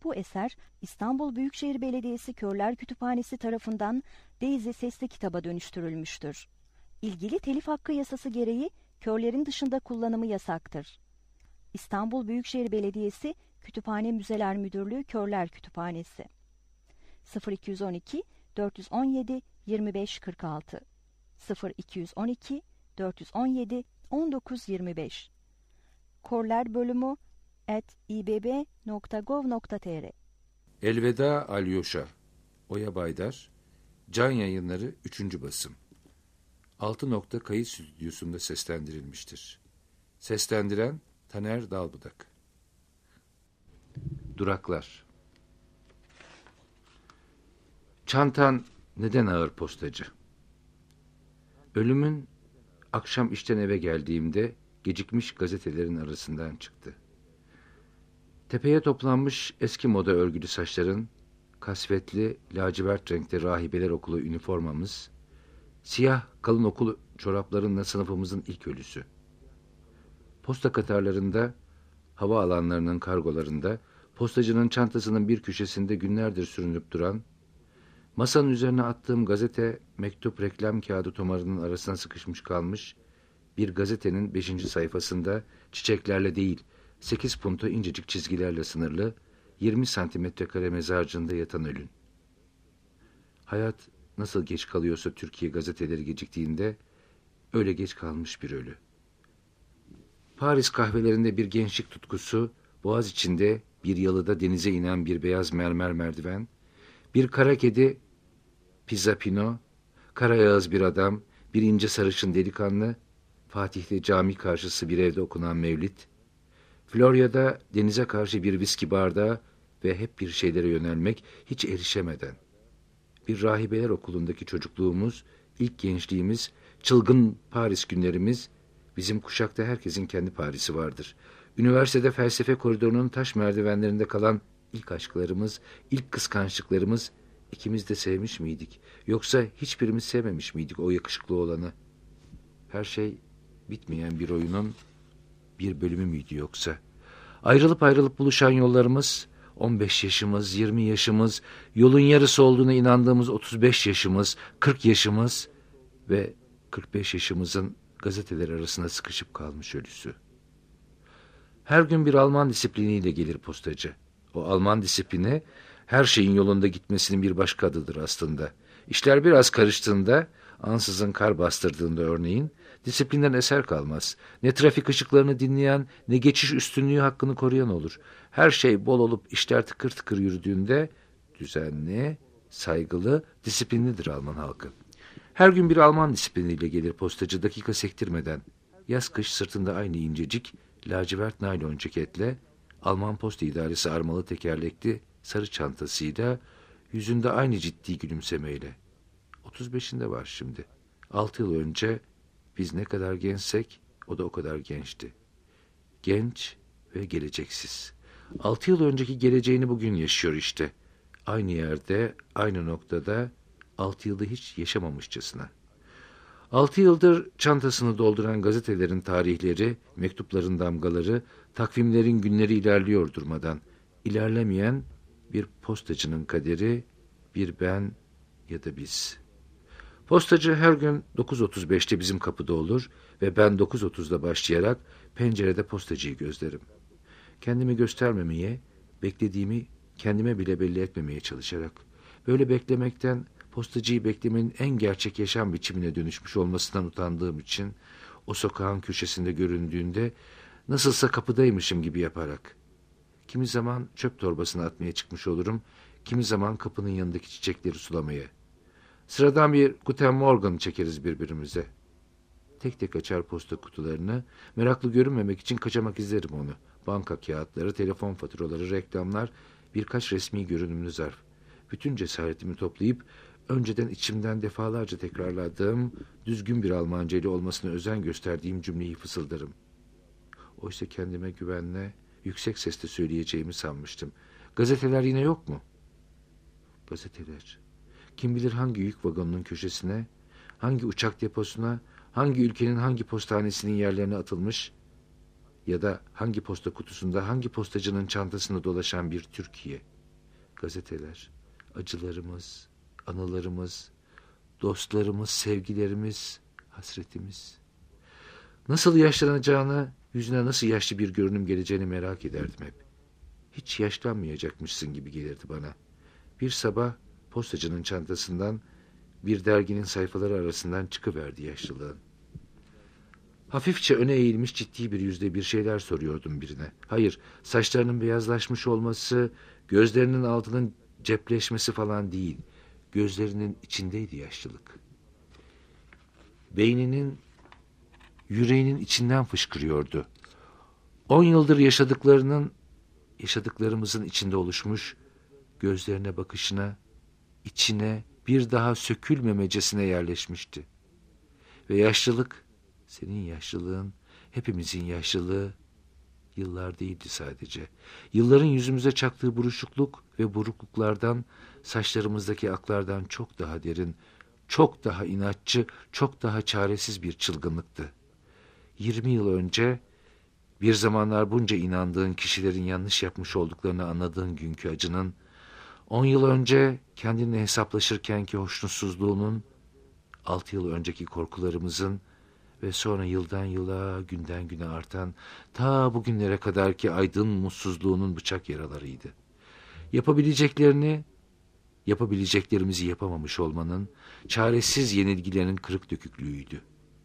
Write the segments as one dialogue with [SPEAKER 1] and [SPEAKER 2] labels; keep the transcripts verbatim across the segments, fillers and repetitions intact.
[SPEAKER 1] Bu eser İstanbul Büyükşehir Belediyesi Körler Kütüphanesi tarafından Daisy sesli kitaba dönüştürülmüştür. İlgili telif hakkı yasası gereği körlerin dışında kullanımı yasaktır. İstanbul Büyükşehir Belediyesi Kütüphane Müzeler Müdürlüğü Körler Kütüphanesi sıfır iki on iki dört on yedi yirmi beş kırk altı sıfır iki on iki dört on yedi on dokuz yirmi beş Korler bölümü at ibb nokta gov nokta tr
[SPEAKER 2] Elveda Alyoşa Oya Baydar Can Yayınları üçüncü basım altı nokta kayıt stüdyosunda seslendirilmiştir. Seslendiren Taner Dalbudak. Duraklar. Çantan neden ağır postacı? Ölümün akşam işten eve geldiğimde gecikmiş gazetelerin arasından çıktı. Tepeye toplanmış eski moda örgülü saçların, kasvetli lacivert renkte rahibeler okulu üniformamız, siyah kalın okul çoraplarınla sınıfımızın ilk ölüsü. Posta katarlarında, hava alanlarının kargolarında, postacının çantasının bir köşesinde günlerdir sürünüp duran, masanın üzerine attığım gazete, mektup, reklam kağıdı tomarının arasına sıkışmış kalmış, bir gazetenin beşinci sayfasında çiçeklerle değil, sekiz punto incecik çizgilerle sınırlı, yirmi santimetre kare mezarcığında yatan ölün. Hayat nasıl geç kalıyorsa Türkiye gazeteleri geciktiğinde, öyle geç kalmış bir ölü. Paris kahvelerinde bir gençlik tutkusu, boğaz içinde bir yalıda denize inen bir beyaz mermer merdiven, bir kara kedi, pizza pino, kara yağız bir adam, bir ince sarışın delikanlı, Fatih'te cami karşısı bir evde okunan mevlit, Florya'da denize karşı bir viski bardağı ve hep bir şeylere yönelmek hiç erişemeden. Bir rahibeler okulundaki çocukluğumuz, ilk gençliğimiz, çılgın Paris günlerimiz, bizim kuşakta herkesin kendi Paris'i vardır. Üniversitede felsefe koridorunun taş merdivenlerinde kalan ilk aşklarımız, ilk kıskançlıklarımız, ikimiz de sevmiş miydik? Yoksa hiçbirimiz sevmemiş miydik o yakışıklı olanı? Her şey bitmeyen bir oyunun bir bölümü müydü yoksa? Ayrılıp ayrılıp buluşan yollarımız, on beş yaşımız, yirmi yaşımız, yolun yarısı olduğuna inandığımız otuz beş yaşımız, kırk yaşımız ve kırk beş yaşımızın gazeteler arasında sıkışıp kalmış ölüsü. Her gün bir Alman disipliniyle gelir postacı. O Alman disiplini her şeyin yolunda gitmesinin bir başka adıdır aslında. İşler biraz karıştığında, ansızın kar bastırdığında örneğin, disiplinden eser kalmaz. Ne trafik ışıklarını dinleyen, ne geçiş üstünlüğü hakkını koruyan olur. Her şey bol olup işler tıkır tıkır yürüdüğünde düzenli, saygılı, disiplinlidir Alman halkı. Her gün bir Alman disipliniyle gelir postacı dakika sektirmeden. Yaz kış sırtında aynı incecik, lacivert naylon ceketle, Alman posta idaresi armalı tekerlekli sarı çantasıyla, yüzünde aynı ciddi gülümsemeyle. Otuz beşinde var şimdi. Altı yıl önce biz ne kadar gençsek o da o kadar gençti. Genç ve geleceksiz. Altı yıl önceki geleceğini bugün yaşıyor işte. Aynı yerde, aynı noktada, altı yılda hiç yaşamamışçasına. Altı yıldır çantasını dolduran gazetelerin tarihleri, mektupların damgaları, takvimlerin günleri ilerliyor durmadan. İlerlemeyen bir postacının kaderi, bir ben ya da biz. Postacı her gün dokuz otuz beşte bizim kapıda olur ve ben dokuz otuzda başlayarak pencerede postacıyı gözlerim. Kendimi göstermemeye, beklediğimi kendime bile belli etmemeye çalışarak. Böyle beklemekten, postacıyı beklemenin en gerçek yaşam biçimine dönüşmüş olmasından utandığım için, o sokağın köşesinde göründüğünde nasılsa kapıdaymışım gibi yaparak. Kimi zaman çöp torbasını atmaya çıkmış olurum, kimi zaman kapının yanındaki çiçekleri sulamaya. Sıradan bir Guten Morgen çekeriz birbirimize. Tek tek açar posta kutularını, meraklı görünmemek için kaçamak izlerim onu. Banka kağıtları, telefon faturaları, reklamlar, birkaç resmi görünümlü zarf. Bütün cesaretimi toplayıp, önceden içimden defalarca tekrarladığım, düzgün bir Almanca ile olmasına özen gösterdiğim cümleyi fısıldarım. Oysa kendime güvenle, yüksek sesle söyleyeceğimi sanmıştım. Gazeteler yine yok mu? Gazeteler. Kim bilir hangi yük vagonunun köşesine, hangi uçak deposuna, hangi ülkenin hangi postanesinin yerlerine atılmış ya da hangi posta kutusunda hangi postacının çantasını dolaşan bir Türkiye. gazeteler, acılarımız, anılarımız, dostlarımız, sevgilerimiz, hasretimiz. Nasıl yaşlanacağını, yüzüne nasıl yaşlı bir görünüm geleceğini merak ederdim hep. Hiç yaşlanmayacakmışsın gibi gelirdi bana. Bir sabah postacının çantasından bir derginin sayfaları arasından çıkıverdi yaşlılığın. Hafifçe öne eğilmiş ciddi bir yüzle bir şeyler soruyordum birine. Hayır, saçlarının beyazlaşmış olması, gözlerinin altının cepleşmesi falan değil. Gözlerinin içindeydi yaşlılık. Beyninin, yüreğinin içinden fışkırıyordu. On yıldır yaşadıklarının, yaşadıklarımızın içinde oluşmuş, gözlerine bakışına, içine bir daha sökülmemecesine yerleşmişti. Ve yaşlılık, senin yaşlılığın, hepimizin yaşlılığı, yıllar değildi sadece. Yılların yüzümüze çaktığı buruşukluk ve burukluklardan, saçlarımızdaki aklardan çok daha derin, çok daha inatçı, çok daha çaresiz bir çılgınlıktı. Yirmi yıl önce, bir zamanlar bunca inandığın kişilerin yanlış yapmış olduklarını anladığın günkü acının, on yıl önce kendinle hesaplaşırkenki hoşnutsuzluğunun, altı yıl önceki korkularımızın ve sonra yıldan yıla, günden güne artan, ta bugünlere kadarki aydın mutsuzluğunun bıçak yaralarıydı. Yapabileceklerini, yapabileceklerimizi yapamamış olmanın, çaresiz yenilgilerin kırık döküklüğüydü.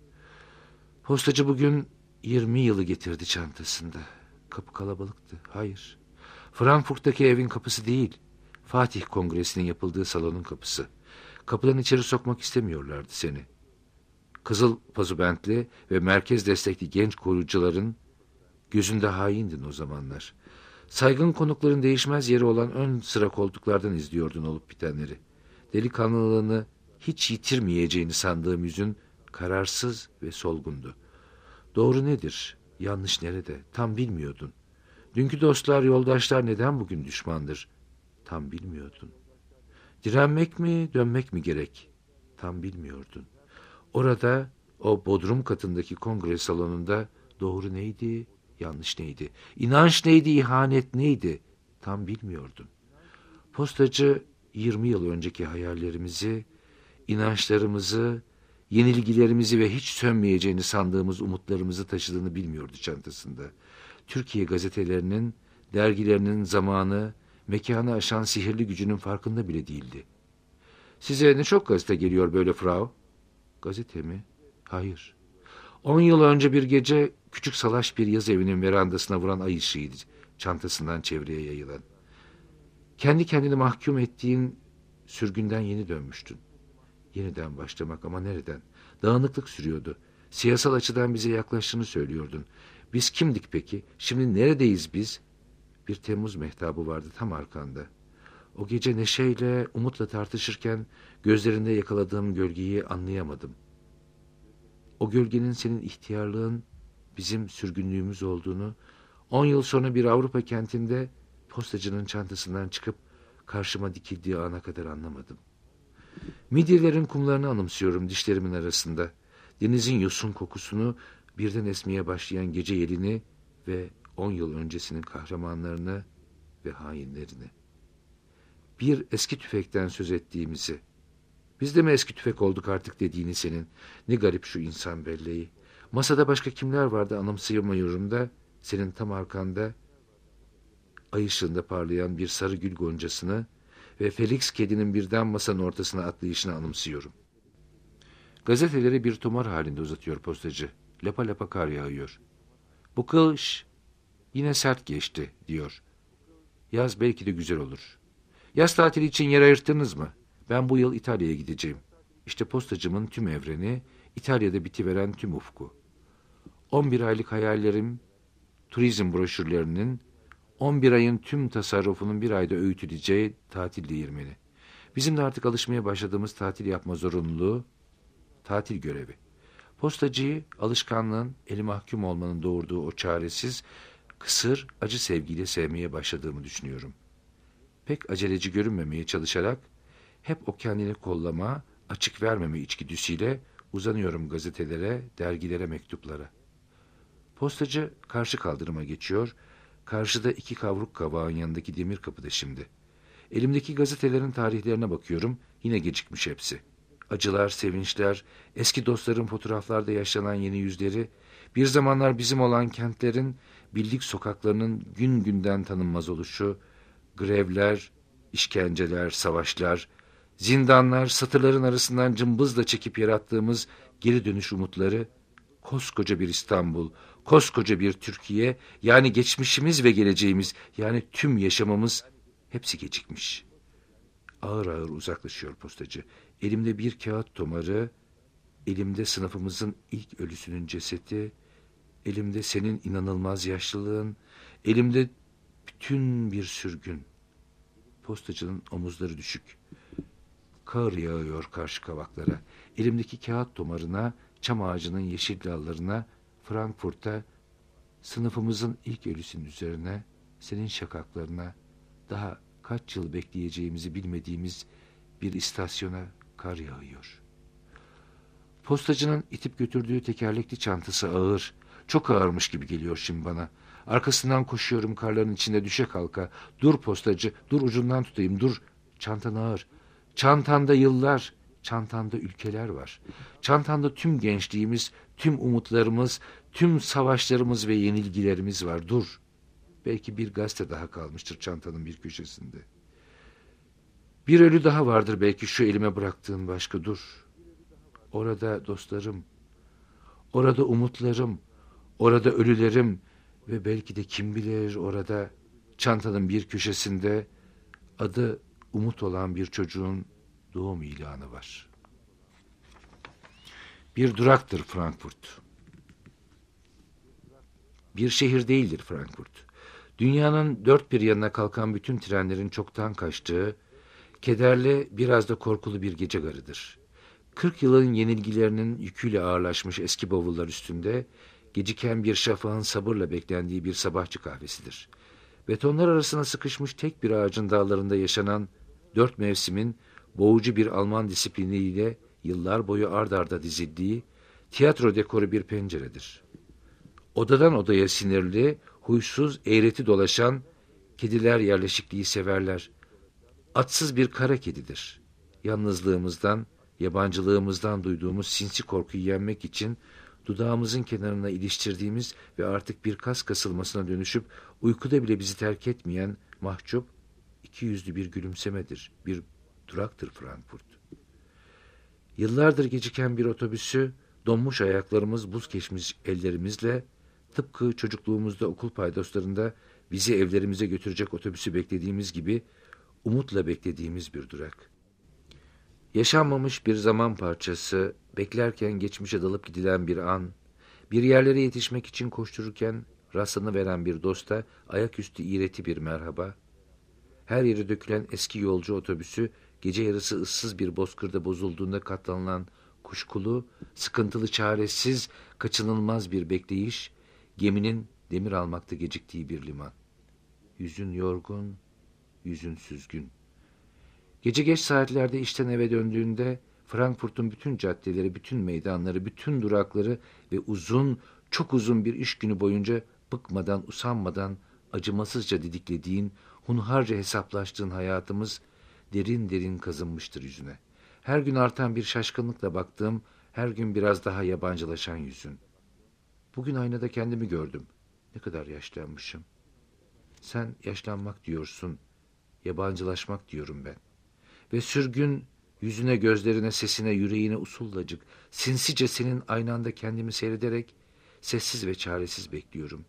[SPEAKER 2] Postacı bugün yirmi yılı getirdi çantasında. Kapı kalabalıktı. Hayır. Frankfurt'taki evin kapısı değil. Fatih Kongresi'nin yapıldığı salonun kapısı. Kapıdan içeri sokmak istemiyorlardı seni. Kızıl pazubentli ve merkez destekli genç koruyucuların gözünde haindin o zamanlar. Saygın konukların değişmez yeri olan ön sıra koltuklardan izliyordun olup bitenleri. Delikanlılığını hiç yitirmeyeceğini sandığım yüzün kararsız ve solgundu. Doğru nedir, yanlış nerede tam bilmiyordun. Dünkü dostlar, yoldaşlar neden bugün düşmandır? Tam bilmiyordun. Direnmek mi, dönmek mi gerek? Tam bilmiyordun. Orada, o bodrum katındaki kongre salonunda doğru neydi, yanlış neydi? İnanç neydi, ihanet neydi? Tam bilmiyordun. Postacı yirmi yıl önceki hayallerimizi, inançlarımızı, yenilgilerimizi ve hiç sönmeyeceğini sandığımız umutlarımızı taşıdığını bilmiyordu çantasında. Türkiye gazetelerinin, dergilerinin zamanı, mekanı aşan sihirli gücünün farkında bile değildi. Size ne çok gazete geliyor böyle Frau? Gazete mi? Hayır. On yıl önce bir gece küçük salaş bir yaz evinin verandasına vuran ay ışığıydı, çantasından çevreye yayılan. Kendi kendini mahkum ettiğin sürgünden yeni dönmüştün. Yeniden başlamak ama nereden? Dağınıklık sürüyordu. Siyasal açıdan bize yaklaştığını söylüyordun. Biz kimdik peki? Şimdi neredeyiz biz? Bir Temmuz mehtabı vardı tam arkanda. O gece neşeyle, umutla tartışırken gözlerinde yakaladığım gölgeyi anlayamadım. O gölgenin senin ihtiyarlığın, bizim sürgünlüğümüz olduğunu, on yıl sonra bir Avrupa kentinde postacının çantasından çıkıp karşıma dikildiği ana kadar anlamadım. Midye'lerin kumlarını anımsıyorum dişlerimin arasında. Denizin yosun kokusunu, birden esmeye başlayan gece yelini ve on yıl öncesinin kahramanlarını ve hainlerini. Bir eski tüfekten söz ettiğimizi, biz de mi eski tüfek olduk artık dediğini senin, ne garip şu insan belleği. Masada başka kimler vardı anımsayamıyorum da, senin tam arkanda, ay ışığında parlayan bir sarı gül goncasını ve Felix kedinin birden masanın ortasına atlayışını anımsıyorum. Gazeteleri bir tomar halinde uzatıyor postacı. Lapa lapa kar yağıyor. Bu kış yine sert geçti diyor. Yaz belki de güzel olur. Yaz tatili için yer ayırttınız mı? Ben bu yıl İtalya'ya gideceğim. İşte postacımın tüm evreni, İtalya'da bitiveren tüm ufku. on bir aylık hayallerim, turizm broşürlerinin, on bir ayın tüm tasarrufunun bir ayda öğütüleceği tatil değirmeni. Bizim de artık alışmaya başladığımız tatil yapma zorunluluğu, tatil görevi. Postacıyı alışkanlığın, eli mahkum olmanın doğurduğu o çaresiz, kısır, acı sevgiyle sevmeye başladığımı düşünüyorum. Pek aceleci görünmemeye çalışarak, hep o kendini kollama, açık vermeme içgüdüsüyle uzanıyorum gazetelere, dergilere, mektuplara. Postacı karşı kaldırıma geçiyor, karşıda iki kavruk kabağın yanındaki demir kapıda şimdi. Elimdeki gazetelerin tarihlerine bakıyorum. Yine gecikmiş hepsi. Acılar, sevinçler, eski dostların fotoğraflarda yaşanan yeni yüzleri, bir zamanlar bizim olan kentlerin, bildik sokaklarının gün günden tanınmaz oluşu, grevler, işkenceler, savaşlar, zindanlar, satırların arasından cımbızla çekip yarattığımız geri dönüş umutları, koskoca bir İstanbul, koskoca bir Türkiye, yani geçmişimiz ve geleceğimiz, yani tüm yaşamımız hepsi gecikmiş. Ağır ağır uzaklaşıyor postacı. Elimde bir kağıt tomarı, elimde sınıfımızın ilk ölüsünün cesedi, elimde senin inanılmaz yaşlılığın, elimde bütün bir sürgün. Postacının omuzları düşük. Kar yağıyor karşı kavaklara. Elimdeki kağıt tomarına, çam ağacının yeşil dallarına, Frankfurt'a, sınıfımızın ilk ölüsünün üzerine, senin şakaklarına, daha kaç yıl bekleyeceğimizi bilmediğimiz bir istasyona kar yağıyor. Postacının itip götürdüğü tekerlekli çantası ağır, çok ağırmış gibi geliyor şimdi bana. Arkasından koşuyorum karların içinde düşe kalka. Dur postacı, dur ucundan tutayım, dur. Çantan ağır. Çantanda yıllar, çantanda ülkeler var. Çantanda tüm gençliğimiz, tüm umutlarımız, tüm savaşlarımız ve yenilgilerimiz var. Dur. Belki bir gazete daha kalmıştır çantanın bir köşesinde. Bir ölü daha vardır belki şu elime bıraktığın başka, dur. Orada dostlarım, orada umutlarım, orada ölülerim ve belki de kim bilir orada çantanın bir köşesinde adı umut olan bir çocuğun doğum ilanı var. Bir duraktır Frankfurt. Bir şehir değildir Frankfurt. Dünyanın dört bir yanına kalkan bütün trenlerin çoktan kaçtığı, kederli biraz da korkulu bir gece garıdır. Kırk yılın yenilgilerinin yüküyle ağırlaşmış eski bavullar üstünde, geciken bir şafağın sabırla beklendiği bir sabahçı kahvesidir. Betonlar arasına sıkışmış tek bir ağacın dallarında yaşanan dört mevsimin boğucu bir Alman disipliniyle yıllar boyu ard arda dizildiği tiyatro dekoru bir penceredir. Odadan odaya sinirli, huysuz, eğreti dolaşan kediler yerleşikliği severler. Atsız bir kara kedidir. Yalnızlığımızdan, yabancılığımızdan duyduğumuz sinsi korkuyu yenmek için dudağımızın kenarına iliştirdiğimiz ve artık bir kas kasılmasına dönüşüp uykuda bile bizi terk etmeyen mahcup, iki yüzlü bir gülümsemedir, bir duraktır Frankfurt. Yıllardır geciken bir otobüsü, donmuş ayaklarımız, buz geçmiş ellerimizle, tıpkı çocukluğumuzda okul paydoslarında bizi evlerimize götürecek otobüsü beklediğimiz gibi umutla beklediğimiz bir durak. Yaşanmamış bir zaman parçası, beklerken geçmişe dalıp gidilen bir an, bir yerlere yetişmek için koştururken rastlanıveren bir dosta ayaküstü iğreti bir merhaba, her yere dökülen eski yolcu otobüsü gece yarısı ıssız bir bozkırda bozulduğunda katlanılan kuşkulu, sıkıntılı, çaresiz, kaçınılmaz bir bekleyiş, geminin demir almakta geciktiği bir liman. Yüzün yorgun, yüzün süzgün. Gece geç saatlerde işten eve döndüğünde Frankfurt'un bütün caddeleri, bütün meydanları, bütün durakları ve uzun, çok uzun bir iş günü boyunca bıkmadan, usanmadan, acımasızca didiklediğin, hunharca hesaplaştığın hayatımız derin derin kazınmıştır yüzüne. Her gün artan bir şaşkınlıkla baktığım, her gün biraz daha yabancılaşan yüzün. Bugün aynada kendimi gördüm. Ne kadar yaşlanmışım. Sen yaşlanmak diyorsun, yabancılaşmak diyorum ben. Ve sürgün yüzüne, gözlerine, sesine, yüreğine usullacık, sinsice senin aynanda kendimi seyrederek sessiz ve çaresiz bekliyorum.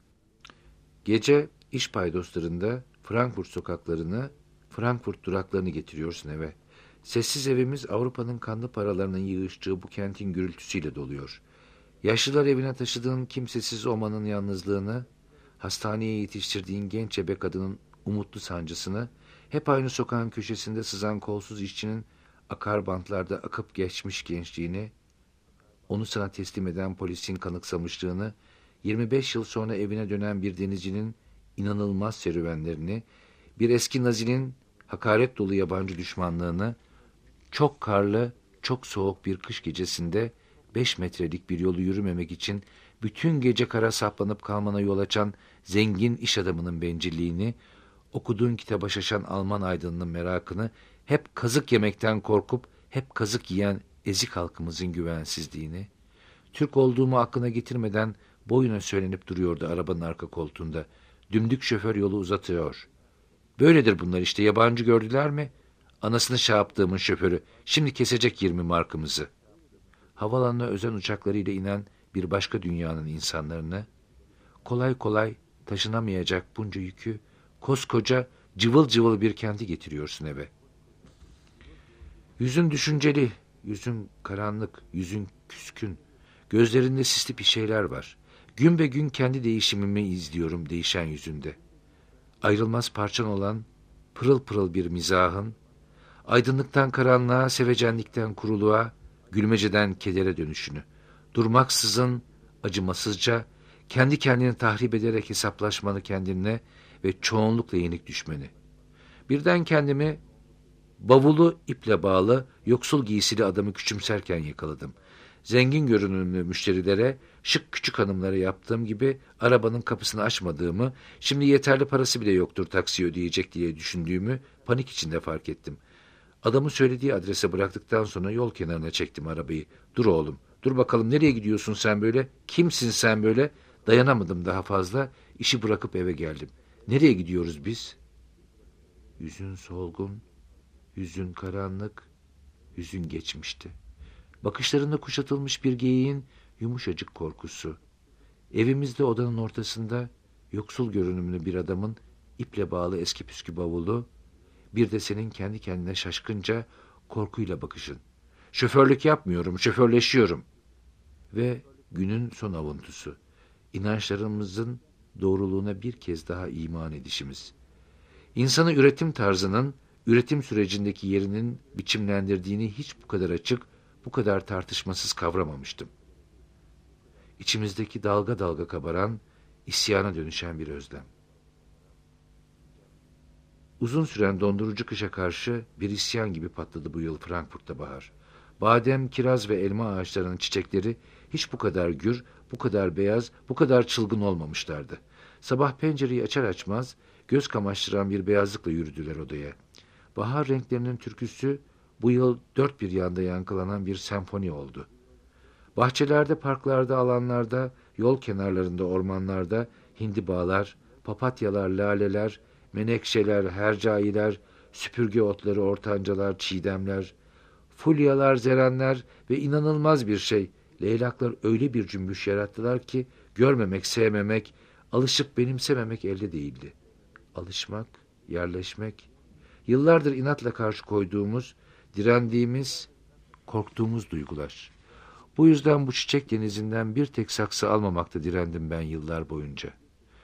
[SPEAKER 2] Gece iş paydoslarında Frankfurt sokaklarını, Frankfurt duraklarını getiriyorsun eve. Sessiz evimiz Avrupa'nın kanlı paralarının yığıştığı bu kentin gürültüsüyle doluyor. Yaşlılar evine taşıdığın kimsesiz omanın yalnızlığını, hastaneye yetiştirdiğin genç ebe kadının umutlu sancısını, hep aynı sokağın köşesinde sızan kolsuz işçinin akar bantlarda akıp geçmiş gençliğini, onu sana teslim eden polisin kanıksamışlığını, yirmi beş yıl sonra evine dönen bir denizcinin inanılmaz serüvenlerini, bir eski nazinin hakaret dolu yabancı düşmanlığını, çok karlı, çok soğuk bir kış gecesinde beş metrelik bir yolu yürümemek için bütün gece kara saplanıp kalmana yol açan zengin iş adamının bencilliğini, okuduğun kitaba şaşan Alman aydınının merakını, hep kazık yemekten korkup hep kazık yiyen ezik halkımızın güvensizliğini, Türk olduğumu aklına getirmeden boyuna söylenip duruyordu arabanın arka koltuğunda. Dümdük şoför yolu uzatıyor. Böyledir bunlar işte, yabancı gördüler mi? Anasını şey yaptığımın şoförü, şimdi kesecek yirmi markımızı. Havalanına özen uçaklarıyla inen bir başka dünyanın insanlarını, kolay kolay taşınamayacak bunca yükü, koskoca cıvıl cıvıl bir kenti getiriyorsun eve. Yüzün düşünceli, yüzün karanlık, yüzün küskün, gözlerinde sisli bir şeyler var. Gün be gün kendi değişimimi izliyorum değişen yüzünde. Ayrılmaz parçan olan pırıl pırıl bir mizahın, aydınlıktan karanlığa, sevecenlikten kuruluğa, gülmeceden kedere dönüşünü, durmaksızın, acımasızca, kendi kendini tahrip ederek hesaplaşmanı kendinle ve çoğunlukla yenik düşmeni. Birden kendimi bavulu iple bağlı, yoksul giysili adamı küçümserken yakaladım. Zengin görünümlü müşterilere, şık küçük hanımlara yaptığım gibi arabanın kapısını açmadığımı, şimdi yeterli parası bile yoktur taksi ödeyecek diye düşündüğümü panik içinde fark ettim. Adamı söylediği adrese bıraktıktan sonra yol kenarına çektim arabayı. Dur oğlum, dur bakalım nereye gidiyorsun sen böyle? Kimsin sen böyle? Dayanamadım daha fazla, işi bırakıp eve geldim. Nereye gidiyoruz biz? Yüzün solgun, yüzün karanlık, yüzün geçmişti. Bakışlarında kuşatılmış bir geyiğin yumuşacık korkusu. Evimizde odanın ortasında yoksul görünümlü bir adamın iple bağlı eski püskü bavulu, bir de senin kendi kendine şaşkınca korkuyla bakışın. Şoförlük yapmıyorum, şoförleşiyorum. Ve günün son avuntusu. İnançlarımızın doğruluğuna bir kez daha iman edişimiz. İnsanı üretim tarzının, üretim sürecindeki yerinin biçimlendirdiğini hiç bu kadar açık, bu kadar tartışmasız kavramamıştım. İçimizdeki dalga dalga kabaran, isyana dönüşen bir özlem. Uzun süren dondurucu kışa karşı bir isyan gibi patladı bu yıl Frankfurt'ta bahar. Badem, kiraz ve elma ağaçlarının çiçekleri hiç bu kadar gür, bu kadar beyaz, bu kadar çılgın olmamışlardı. Sabah pencereyi açar açmaz göz kamaştıran bir beyazlıkla yürüdüler odaya. Bahar renklerinin türküsü bu yıl dört bir yanda yankılanan bir senfoni oldu. Bahçelerde, parklarda, alanlarda, yol kenarlarında, ormanlarda hindibağlar, papatyalar, laleler, menekşeler, hercailer, süpürge otları, ortancalar, çiğdemler, fulyalar, zerenler ve inanılmaz bir şey, leylaklar öyle bir cümbüş yarattılar ki görmemek, sevmemek, alışıp benimsememek elde değildi. Alışmak, yerleşmek, yıllardır inatla karşı koyduğumuz, direndiğimiz, korktuğumuz duygular. Bu yüzden bu çiçek denizinden bir tek saksı almamakta direndim ben yıllar boyunca.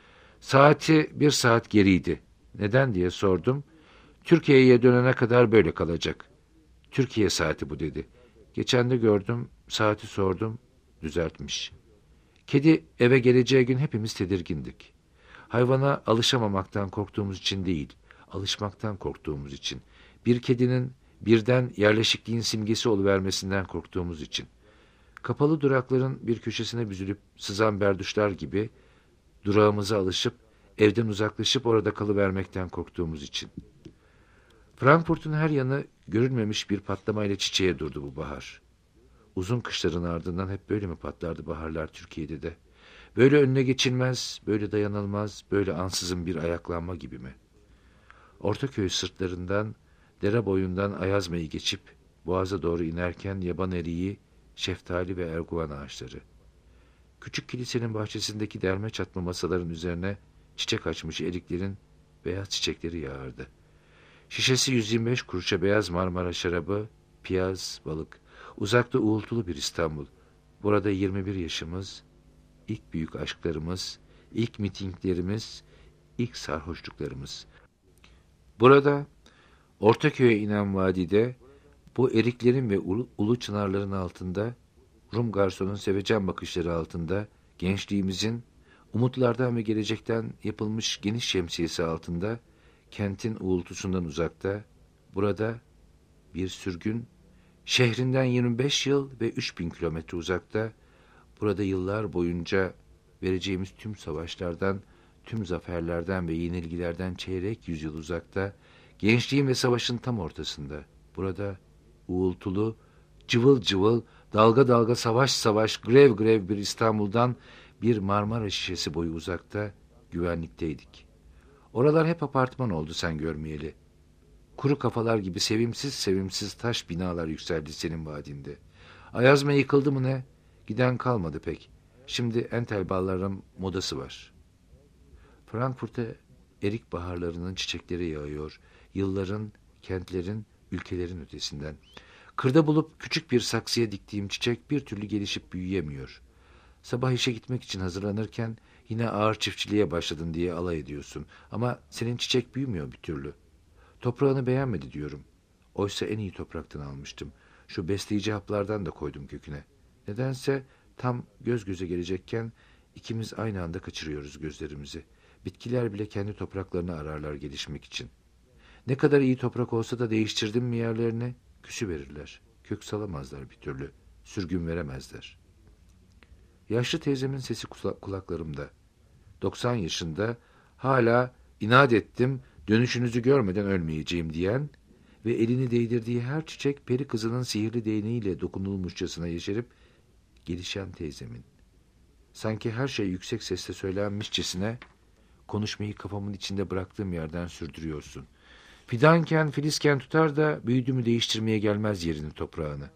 [SPEAKER 2] Saati bir saat geriydi. Neden diye sordum. Türkiye'ye dönene kadar böyle kalacak. Türkiye saati bu dedi. Geçen de gördüm, saati sordum, düzeltmiş. Kedi eve geleceği gün hepimiz tedirgindik. Hayvana alışamamaktan korktuğumuz için değil, alışmaktan korktuğumuz için. Bir kedinin birden yerleşikliğin simgesi oluvermesinden korktuğumuz için. Kapalı durakların bir köşesine büzülüp sızan berduşlar gibi durağımıza alışıp evden uzaklaşıp orada kalıvermekten korktuğumuz için. Frankfurt'un her yanı görülmemiş bir patlamayla çiçeğe durdu bu bahar. Uzun kışların ardından hep böyle mi patlardı baharlar Türkiye'de de? Böyle önüne geçilmez, böyle dayanılmaz, böyle ansızın bir ayaklanma gibi mi? Ortaköy sırtlarından, dere boyundan Ayazma'yı geçip boğaza doğru inerken yaban eriği, şeftali ve erguvan ağaçları. Küçük kilisenin bahçesindeki derme çatma masaların üzerine çiçek açmış eriklerin beyaz çiçekleri yağardı. Şişesi yüz yirmi beş kuruşa beyaz Marmara şarabı, piyaz, balık. Uzakta uğultulu bir İstanbul. Burada yirmi bir yaşımız, ilk büyük aşklarımız, ilk mitinglerimiz, ilk sarhoşluklarımız. Burada, Ortaköy'e inen vadide, bu eriklerin ve ulu, ulu çınarların altında, Rum garsonun sevecen bakışları altında, gençliğimizin, umutlardan ve gelecekten yapılmış geniş şemsiyesi altında, kentin uğultusundan uzakta, burada bir sürgün, şehrinden yirmi beş yıl ve üç bin kilometre uzakta, burada yıllar boyunca vereceğimiz tüm savaşlardan, tüm zaferlerden ve yenilgilerden çeyrek yüzyıl uzakta, gençliğin ve savaşın tam ortasında, burada uğultulu, cıvıl cıvıl, dalga dalga, savaş savaş, grev grev bir İstanbul'dan bir Marmara şişesi boyu uzakta güvenlikteydik. Oralar hep apartman oldu sen görmeyeli. Kuru kafalar gibi sevimsiz sevimsiz taş binalar yükseldi senin vadinde. Ayazma yıkıldı mı ne? Giden kalmadı pek. Şimdi entel balların modası var. Frankfurt'a erik baharlarının çiçekleri yağıyor. Yılların, kentlerin, ülkelerin ötesinden. Kırda bulup küçük bir saksıya diktiğim çiçek bir türlü gelişip büyüyemiyor. Sabah işe gitmek için hazırlanırken yine ağır çiftçiliğe başladın diye alay ediyorsun. Ama senin çiçek büyümüyor bir türlü. Toprağını beğenmedi diyorum. Oysa en iyi topraktan almıştım. Şu besleyici haplardan da koydum köküne. Nedense tam göz göze gelecekken ikimiz aynı anda kaçırıyoruz gözlerimizi. Bitkiler bile kendi topraklarını ararlar gelişmek için. Ne kadar iyi toprak olsa da değiştirdim mi yerlerini, küsü verirler. Kök salamazlar bir türlü. Sürgün veremezler. Yaşlı teyzemin sesi kulaklarımda. doksan yaşında hala inat ettim, dönüşünüzü görmeden ölmeyeceğim diyen ve elini değdirdiği her çiçek peri kızının sihirli değneğiyle dokunulmuşçasına yeşerip gelişen teyzemin. Sanki her şey yüksek sesle söylenmişçesine konuşmayı kafamın içinde bıraktığım yerden sürdürüyorsun. Fidanken, filizken tutar da büyüdü mü değiştirmeye gelmez yerini, toprağını.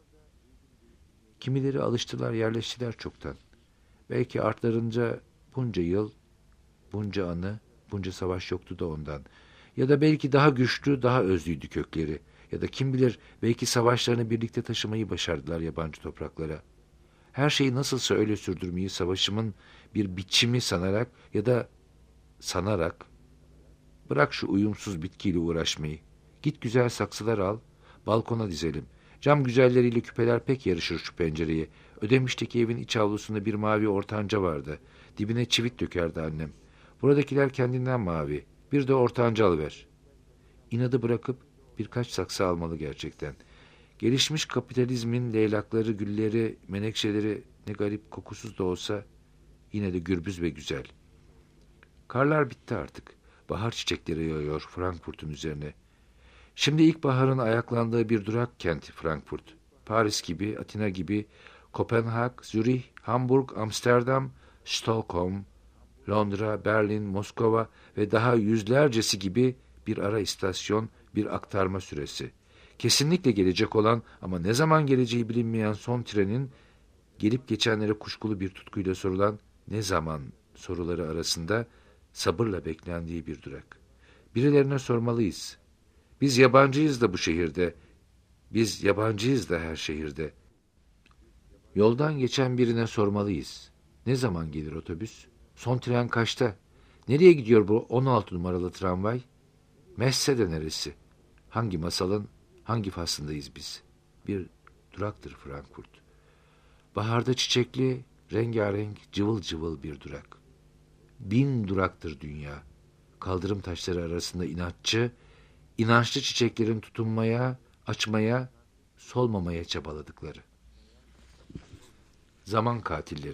[SPEAKER 2] Kimileri alıştılar, yerleştiler çoktan. Belki artlarınca bunca yıl, bunca anı, bunca savaş yoktu da ondan. Ya da belki daha güçlü, daha özlüydü kökleri. Ya da kim bilir belki savaşlarını birlikte taşımayı başardılar yabancı topraklara. Her şeyi nasılsa öyle sürdürmeyi savaşımın bir biçimi sanarak ya da sanarak, bırak şu uyumsuz bitkiyle uğraşmayı. Git güzel saksılar al, balkona dizelim. Cam güzelleriyle küpeler pek yarışır şu pencereye. Ödemiş'teki evin iç avlusunda bir mavi ortanca vardı. Dibine çivit dökerdi annem. Buradakiler kendinden mavi. Bir de ortanca alıver. İnadı bırakıp birkaç saksı almalı gerçekten. Gelişmiş kapitalizmin leylakları, gülleri, menekşeleri ne garip kokusuz da olsa yine de gürbüz ve güzel. Karlar bitti artık. Bahar çiçekleri yağıyor Frankfurt'un üzerine. Şimdi ilkbaharın ayaklandığı bir durak kenti Frankfurt. Paris gibi, Atina gibi, Kopenhag, Zürih, Hamburg, Amsterdam, Stockholm, Londra, Berlin, Moskova ve daha yüzlercesi gibi bir ara istasyon, bir aktarma süresi. Kesinlikle gelecek olan ama ne zaman geleceği bilinmeyen son trenin gelip geçenlere kuşkulu bir tutkuyla sorulan ne zaman soruları arasında sabırla beklendiği bir durak. Birilerine sormalıyız. Biz yabancıyız da bu şehirde. Biz yabancıyız da her şehirde. Yoldan geçen birine sormalıyız. Ne zaman gelir otobüs? Son tren kaçta? Nereye gidiyor bu on altı numaralı tramvay? Messe'de neresi? Hangi masalın hangi faslındayız biz? Bir duraktır Frankfurt. Baharda çiçekli, rengarenk, cıvıl cıvıl bir durak. Bin duraktır dünya. Kaldırım taşları arasında inatçı, inançlı çiçeklerin tutunmaya, açmaya, solmamaya çabaladıkları. Zaman katilleri.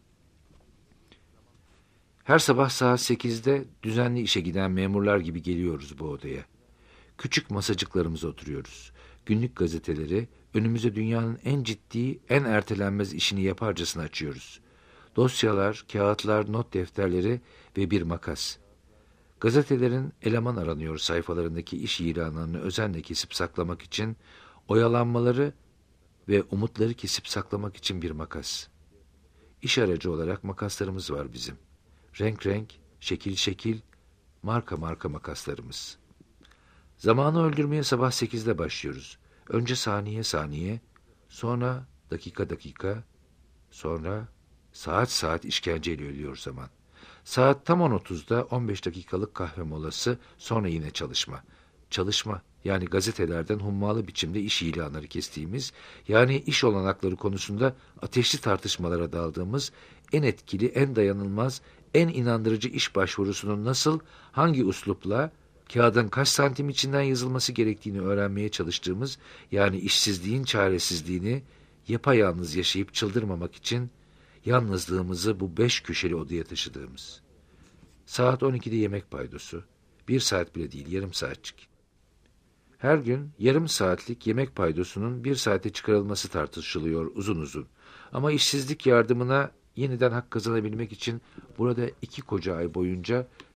[SPEAKER 2] Her sabah saat sekizde düzenli işe giden memurlar gibi geliyoruz bu odaya. Küçük masacıklarımıza oturuyoruz. Günlük gazeteleri önümüze dünyanın en ciddi, en ertelenmez işini yaparcasına açıyoruz. Dosyalar, kağıtlar, not defterleri ve bir makas. Gazetelerin eleman aranıyor sayfalarındaki iş ilanlarını özenle kesip saklamak için, oyalanmaları ve umutları kesip saklamak için bir makas. İş aracı olarak makaslarımız var bizim. Renk renk, şekil şekil, marka marka makaslarımız. Zamanı öldürmeye sabah sekizde başlıyoruz. Önce saniye saniye, sonra dakika dakika, sonra saat saat işkenceyle ölüyor zaman. Saat tam on otuzda on beş dakikalık kahve molası, sonra yine çalışma. Çalışma, yani gazetelerden hummalı biçimde iş ilanları kestiğimiz, yani iş olanakları konusunda ateşli tartışmalara daldığımız, en etkili, en dayanılmaz, en inandırıcı iş başvurusunun nasıl, hangi üslupla, kağıdın kaç santim içinden yazılması gerektiğini öğrenmeye çalıştığımız, yani işsizliğin çaresizliğini yapayalnız yaşayıp çıldırmamak için yalnızlığımızı bu beş köşeli odaya taşıdığımız. Saat on ikide yemek paydosu. Bir saat bile değil, yarım saatçik. Her gün yarım saatlik yemek paydosunun bir saate çıkarılması tartışılıyor uzun uzun. Ama işsizlik yardımına yeniden hak kazanabilmek için burada iki koca ay boyunca